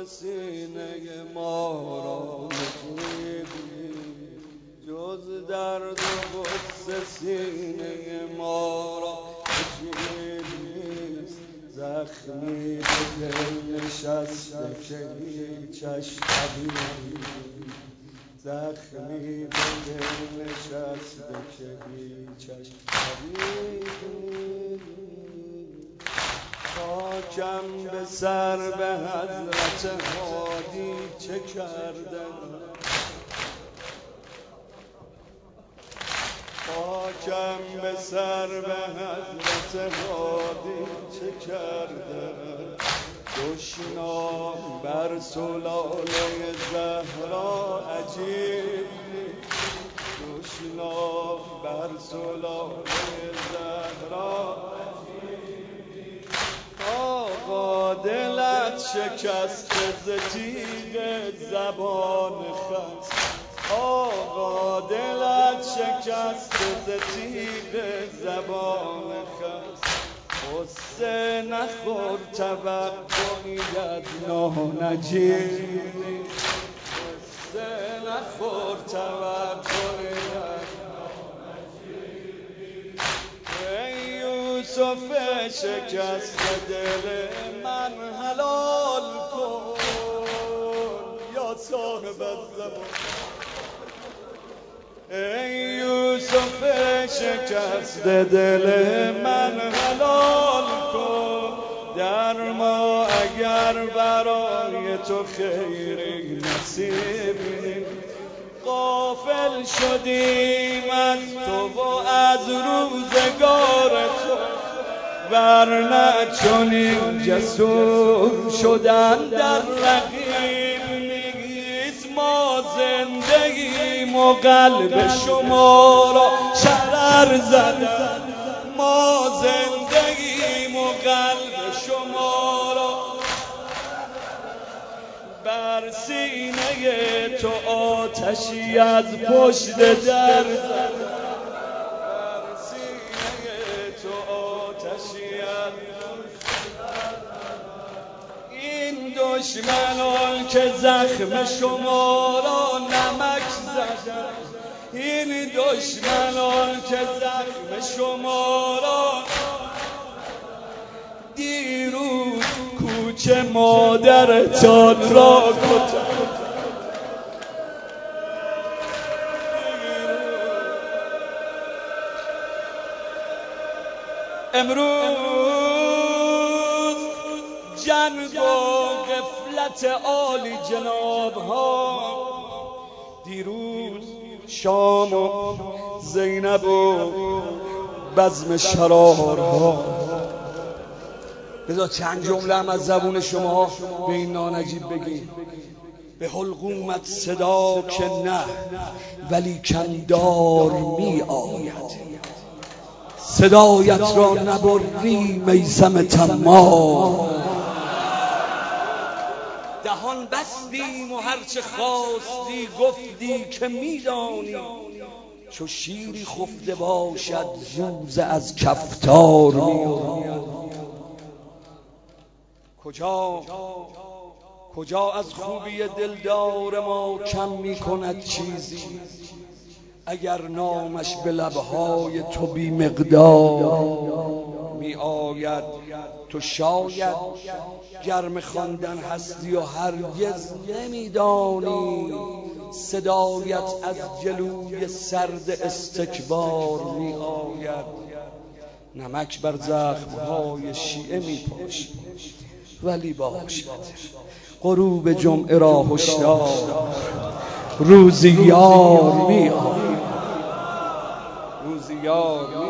سینه ما را نشیدی، جز درد و غصه سینه ما را نشیدی. زخمی به دل نشسته که هیچش طبیبی، زخمی به دل نشسته که هیچش طبیبی. خاکم به سر به حضرت هادی چه کرده، خاکم به سر به حضرت هادی چه کرده. دشنام بر سلاله زهرا عجیب، دشنام بر سلاله زهرا عجیب. آقا دلت شکسته ز تیغ زبان خست، آقا دلت شکسته ز تیغ زبان خست. غصه نخور توقعیت نانجیب، غصه نخور توقعیت نانجیب. ای یوسف شکسته دل من حلال کن یا صاحب الزمان. ای یوسف شکسته دل من حلال کن، در ما اگر برای تو خیری نصیبی. غافل شدیم از تو و از روزگار تو، ورنه چنین جسور شدن در رقیب نیست. ما زندگیم و قلب شما را شرر زدن، ما زندگیم و قلب شما را بر سینه تو آتشی از پشت در زدن، بر سینه تو آتشی از پشت در زدن. این دشمنان که زخم شما را نمک زدن، این دشمنان که زخم شما را دیروز کوچه مادرتان را کتن، امروز جنگ و غفلت عالی جناب ها، دیروز شام و زینب و بزم شرارها. بذار چند جمله هم از زبون شما به این نانجیب بگیم. به حلقومت صدا که نه ولی کندار می آید، صدایت را نبری میثم طماع. دهان بستیم و هرچه خواستی گفتی که میدانی، چو شیری خفته باشد زوزه از کفتار میآید. کجا از خوبی دلدار ما کم میکند چیزی، اگر نامش به لبهای تو بی مقدار می آید. تو شاید گرم خواندن هستی و هرگز نمیدانی، صدایت از جلوی سرد استکبار می آید. نمک بر زخمهای شیعه می پاشی ولی باشد غروب جمعه را هشدار، روزی یار می آید، روزی یار